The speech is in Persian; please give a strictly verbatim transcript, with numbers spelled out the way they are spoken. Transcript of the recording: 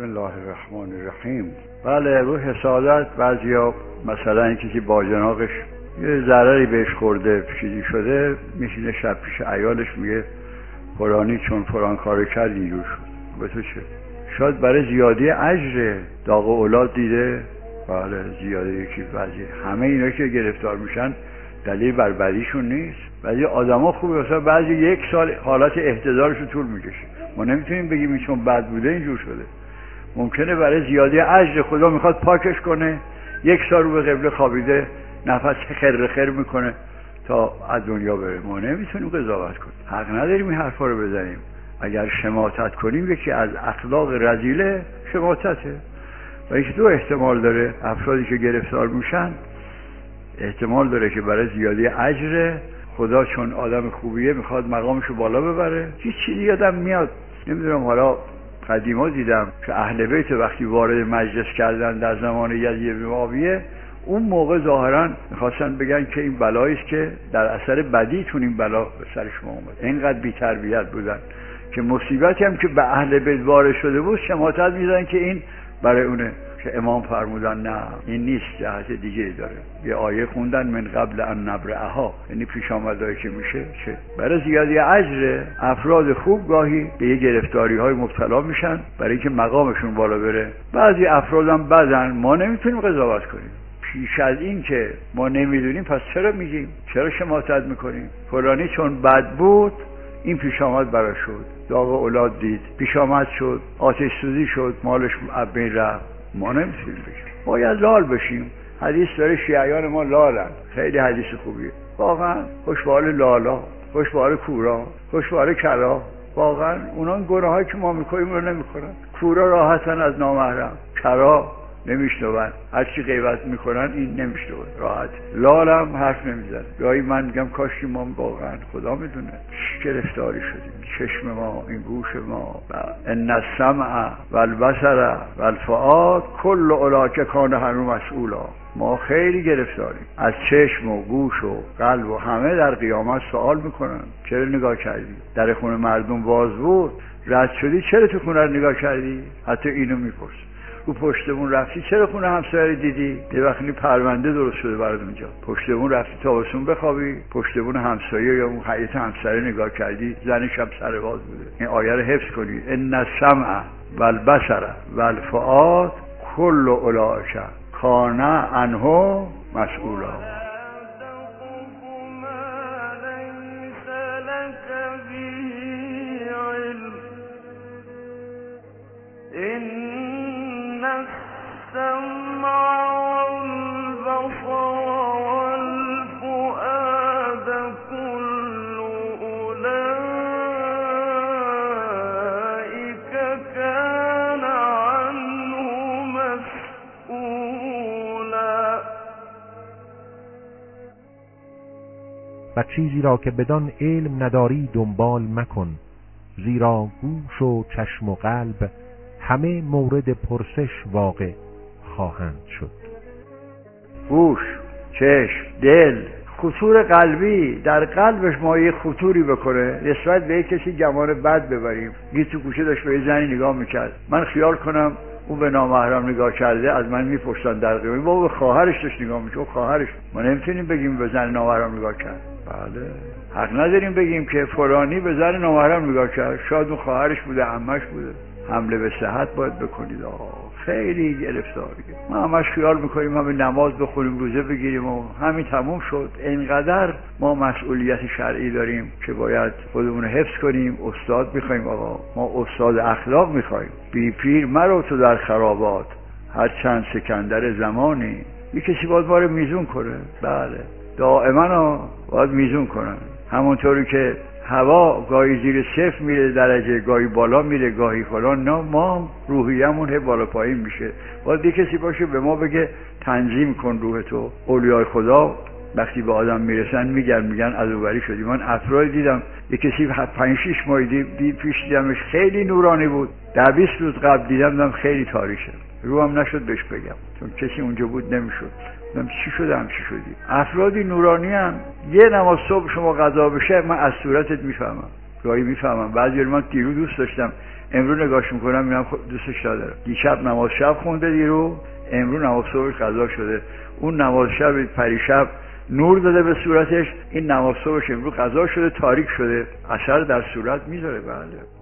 بسم الله الرحمن الرحیم. بله، رو حسادت بعضیا مثلا این کسی باجناقش یه ضرری بهش خورده، چیزی شده، میشینه شب پیش عیالش میگه فلانی چون فلان کارو کرد اینجور شد. به تو چه؟ شاید برای زیادی اجر داغ اولاد دیده. بله، زیاده یکی بعضی همه اینا که گرفتار میشن دلیل بر بدیشون نیست. بعضی آدما خوبه، مثلا بعضی یک سال حالت احتضارشو طول میکشه. ما نمیتونیم بگیم چون بد بوده اینجور شده. ممکنه برای زیادی اجر خدا میخواد پاکش کنه، یک سال رو به قبله خوابیده، نفس خر خر میکنه تا از دنیا بره. ما نمیتونیم قضاوت کنیم، حق نداریم این حرفا رو بزنیم. اگر شماتت کنیم یکی از اخلاق رذیله شماتته. و یک دو احتمال داره، افرادی که گرفتار میشن احتمال داره که برای زیادی اجر خدا چون آدم خوبیه میخواد مقامشو بالا ببره. هیچ چیزی یادم میاد، نمیدونم، حالا قدیما دیدم که اهل بیت وقتی وارد مجلس کردن در زمان یزید بن معاویه، اون موقع ظاهرا میخواستن بگن که این بلایی است که در اثر بدیتون این بلا به سر شما اومد. اینقدر بی تربیت بودن که مصیبتی هم که به اهل بیت وارد شده بود شماتت میزنن که این برای اونه. که امام فرمودن نه، این نیست، جهت دیگه داره. یه آیه خوندن من قبل ان نبرئها، یعنی پیش آمدایی که میشه چه برای زیادی اجر افراد خوب گاهی به یه گرفتاری های مبتلا میشن برای اینکه مقامشون بالا بره. بعضی افرادم بدن، ما نمیتونیم قضاوت کنیم. پیش از این که ما نمیدونیم پس چرا میگیم؟ چرا شماتت میکنیم؟ فلانی چون بد بود این پیش آمد برای شد، داغ اولاد دید، پیش آمد شد، آتش سوزی شد، مالش از بین رفت. ما نمیتونیم بگیم، باید لال بشیم. حدیث داره شیعیان ما لالن، خیلی حدیث خوبیه واقعا. خوش به حال لالا، خوش به حال کورا، خوش به حال کلا. واقعا اونا گناهایی که ما میکنیم رو نمیکنن. کورا راحتن از نامحرم، کلا نمیشنون، هر چی غیبت میکنن این نمیشنون، راحت. لالم حرف نمیزن. گاهی من میگم کاش ما واقعا خدا میدونه گرفتاری شدیم. چشم ما، این گوش ما، ان السمع والبصر والفؤاد کل اولئک کان عنه مسئولا. ما خیلی گرفتاریم از چشم و گوش و قلب و همه در قیامت سوال میکنن چرا نگاه کردی؟ در خونه مردم باز بود، رد شدی، چرا تو خونه رو نگاه کردی؟ حتی اینو میپرس. رو پشتمون رفتی، چرا خونه همسایه دیدی؟ یه وقتی پرونده درست شده برات اونجا، پشتمون رفتی تابستون بخوابی، پشتمون همسایه یا اون حیاط همسایه نگاه کردی، زنش هم سر باز بوده. این آیه رو حفظ کنید. ان السمع والبصر والفؤاد کل اولئک کان عنه مسئولا. إن السمع والبصر والفؤاد كل أولئك كان عنه مسئولا. و چیزی را که بدان علم نداری دنبال مکن، زیرا گوش و چشم و قلب همه مورد پرسش واقع خواهند شد. گوش، چشم، دل، خطور قلبی در قلبش ما یه خطوری بکنه نسبت به کسی گمان بد ببریم. یه تو گوشه داشت به یه زنی نگاه میکرد، من خیال کنم اون به نامحرم نگاه کرده، از من میپرسن در قیامت با به خواهرش داشت نگاه میکرد. خواهرش، ما نمیتونیم بگیم به زن نامحرم نگاه کرد. بله، حق نداریم بگیم که فلانی به زن نامحرم نگاه کرد. شاید اون خواهرش بوده، عمش بوده. حمله به صحت باید بکنید. آه خیلی گرفتاریه. ما همش خیال میکنیم همین نماز بخونیم، روزه بگیریم و همین تموم شد. اینقدر ما مسئولیت شرعی داریم که باید خودمون حفظ کنیم. استاد میخوایم آقا، ما استاد اخلاق میخوایم. بی پیر مرو تو در خرابات، هر چند سکندر زمانی. یه کسی باید ما رو میزون کنه. بله، دائما باید میزون کنن. همونطوری که هوا گاهی زیر صفر میره درجه، گاهی بالا میره، گاهی فلان، نه ما روحیه‌مون هی بالا پایین میشه. باید یه کسی باشه به ما بگه تنظیم کن روح تو. اولیای خدا وقتی به آدم میرسن میگن میگن عذوبری شدی. من افراد دیدم یه کسی پنج شش ماه دی پیش دیدمش خیلی نورانی بود، در بیست روز قبل دیدم دیدم خیلی تاریشه. روام نشد بهش بگم چون کسی اونجا بود نمیشد. من چی شدم چی شدی؟ افرادی نورانی هم. یه نماز صبح شما قضا بشه من از صورتت میفهمم. گاهی میفهمم. بعضی من دیرو دوست داشتم، امروز نگاهش میکنم میبینم دوستش ندارم. دیشب نماز شب خونده دیرو، امروز نماز صبح قضا شده. اون نماز شب پریشب نور داده به صورتش، این نماز صبحش امروز قضا شده، تاریک شده، اثر در صورت میذاره. بله.